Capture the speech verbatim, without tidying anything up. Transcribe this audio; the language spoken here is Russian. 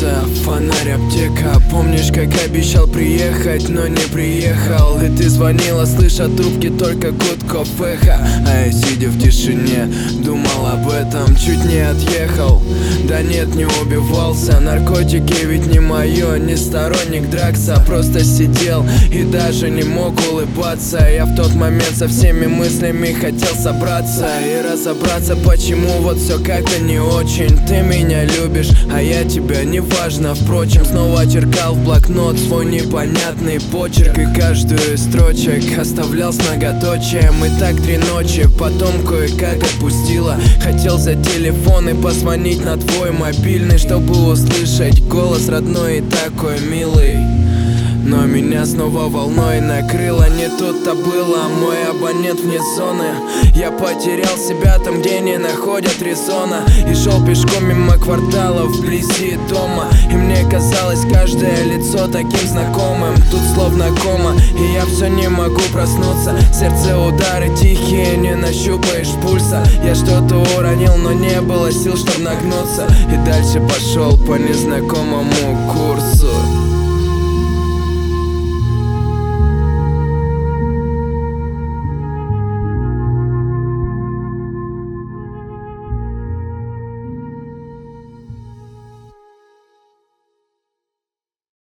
улица, фонарь, аптека. Помнишь, как обещал приехать, но не приехал? И ты звонила, слыша трубки только гудков эхо. А я, сидя в тишине, думал об этом, чуть не отъехал. Да нет, не убивался, наркотики ведь не мое. Не сторонник дракса, просто сидел и даже не мог улыбаться. Я в тот момент со всеми мыслями хотел собраться и разобраться, почему вот все как-то не очень. Ты меня любишь, а я тебя, неважно. Впрочем, снова черкал в блокнот свой непонятный почерк, и каждую из строчек оставлял с многоточием. И так три ночи, потом кое-как отпустила. Хотел за телефон и позвонить на твой мобильный, чтобы услышать голос родной и такой милый. Но меня снова волной накрыло, не тут-то было. Мой абонент вне зоны. Я потерял себя там, где не находят резона, и шел пешком мимо кварталов вблизи дома. И мне казалось каждое лицо таким знакомым. Тут словно кома, и я все не могу проснуться. Сердце удары тихие, не нащупаешь пульса. Я что-то уронил, но не было сил, чтоб нагнуться. И дальше пошел по незнакомому курсу.